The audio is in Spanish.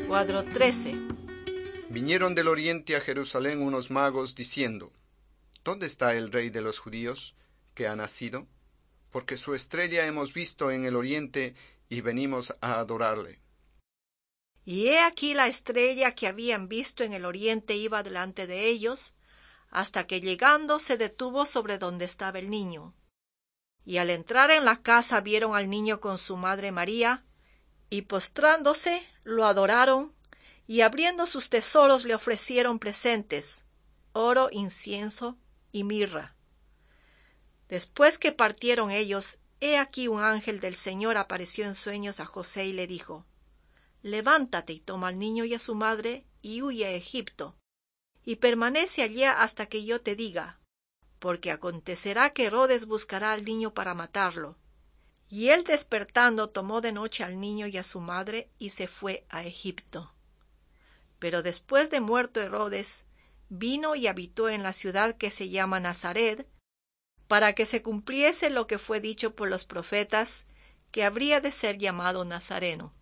Cuadro 13. Vinieron del oriente a Jerusalén unos magos diciendo: ¿Dónde está el rey de los judíos que ha nacido? Porque su estrella hemos visto en el oriente y venimos a adorarle. Y he aquí la estrella que habían visto en el oriente iba delante de ellos, hasta que llegando se detuvo sobre donde estaba el niño. Y al entrar en la casa vieron al niño con su madre María, y postrándose lo adoraron, y abriendo sus tesoros le ofrecieron presentes, oro, incienso y mirra. Después que partieron ellos, he aquí un ángel del Señor apareció en sueños a José y le dijo: Levántate y toma al niño y a su madre y huye a Egipto, y permanece allá hasta que yo te diga, porque acontecerá que Herodes buscará al niño para matarlo. Y él despertando tomó de noche al niño y a su madre y se fue a Egipto. Pero después de muerto Herodes, vino y habitó en la ciudad que se llama Nazaret, para que se cumpliese lo que fue dicho por los profetas, que habría de ser llamado Nazareno.